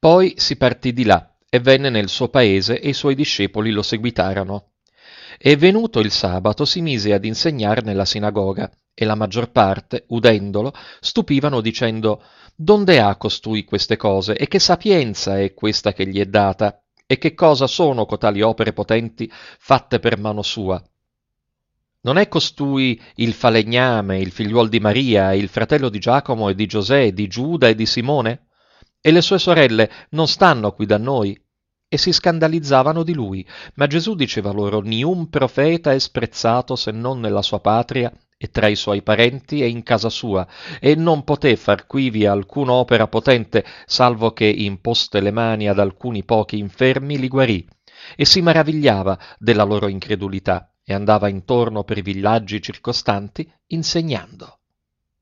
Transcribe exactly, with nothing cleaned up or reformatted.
Poi si partì di là e venne nel suo paese e i suoi discepoli lo seguitarono. E venuto il sabato si mise ad insegnar nella sinagoga, e la maggior parte, udendolo, stupivano dicendo: Donde ha costui queste cose, e che sapienza è questa che gli è data? E che cosa sono cotali opere potenti fatte per mano sua? Non è costui il falegname, il figliuol di Maria, il fratello di Giacomo e di Giosè, di Giuda e di Simone? E le sue sorelle non stanno qui da noi? E si scandalizzavano di lui. Ma Gesù diceva loro: Niun profeta è sprezzato se non nella sua patria e tra i suoi parenti e in casa sua, e non poté far quivi alcuna opera potente, salvo che, imposte le mani ad alcuni pochi infermi, li guarì. E si maravigliava della loro incredulità, e andava intorno per i villaggi circostanti insegnando.